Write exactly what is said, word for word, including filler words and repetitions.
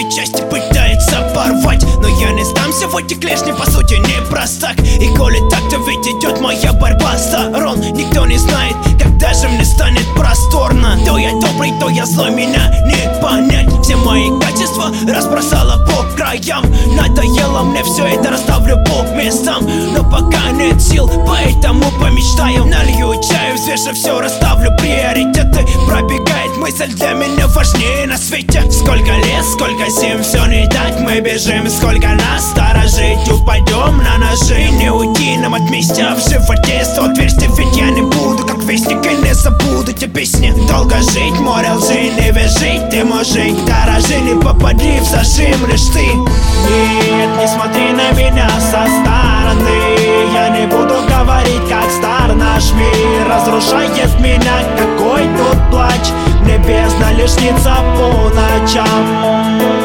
части пытается порвать, но я не сдамся, в эти клешни по сути не простак. И коли так, то ведь идет моя борьба с сторон. Никто не знает, когда же мне станет просторно. То я добрый, то я злой, меня не понять. Все мои качества разбросала по краям. Надоело мне все это, расставлю по местам. Но пока нет сил, поэтому помечтаю. Налью чаю, взвешу все, расставлю приоритеты. Пробегает мысль, для меня важнее на свете. Сколько лет, сколько зим, все не так, мы бежим. Сколько нас сторожить, упадем на ножи. Не уйти нам от мести, в животе сто отверстий. Ведь я не буду как вестник и не забуду те песни. Долго жить, море лжи, не вяжить. Ты мужик, дорожи, не попади в зажим лишь ты. Нет, не смотри на меня со стороны. Я не буду говорить, как стар наш мир. Разрушает меня, какой тут плач. Мне бездна лишь снится по ночам.